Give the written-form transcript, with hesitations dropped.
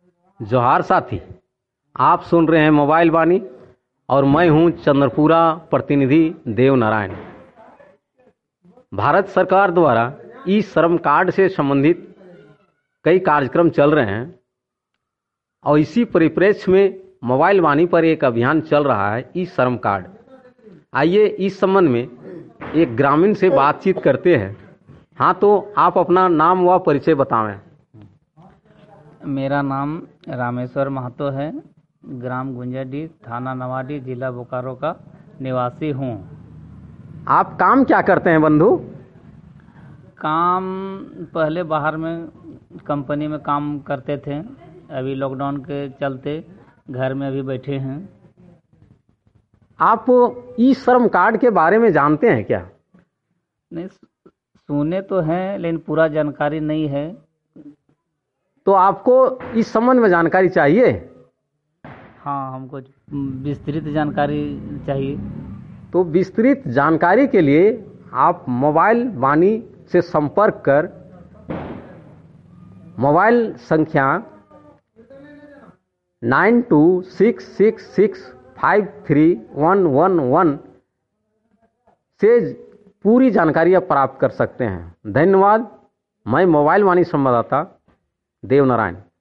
जोहार साथी, आप सुन रहे हैं मोबाइल वाणी और मैं हूं चंद्रपुरा प्रतिनिधि देव नारायण। भारत सरकार द्वारा ई श्रम कार्ड से संबंधित कई कार्यक्रम चल रहे हैं और इसी परिप्रेक्ष्य में मोबाइल वाणी पर एक अभियान चल रहा है ई श्रम कार्ड। आइए इस संबंध में एक ग्रामीण से बातचीत करते हैं। हाँ, तो आप अपना नाम व परिचय बताएं। मेरा नाम रामेश्वर महतो है। ग्राम गुंजाडी, थाना नवाडी, जिला बोकारो का निवासी हूँ। आप काम क्या करते हैं बंधु? काम पहले बाहर में कंपनी में काम करते थे, अभी लॉकडाउन के चलते घर में अभी बैठे हैं। आप ई श्रम कार्ड के बारे में जानते हैं क्या? नहीं, सुने तो हैं लेकिन पूरा जानकारी नहीं है। तो आपको इस संबंध में जानकारी चाहिए? हाँ, हमको विस्तृत जानकारी चाहिए। तो विस्तृत जानकारी के लिए आप मोबाइल वाणी से संपर्क कर मोबाइल संख्या 9266653111 से पूरी जानकारी आप प्राप्त कर सकते हैं। धन्यवाद। मैं मोबाइल वाणी संवाददाता देव नारायण।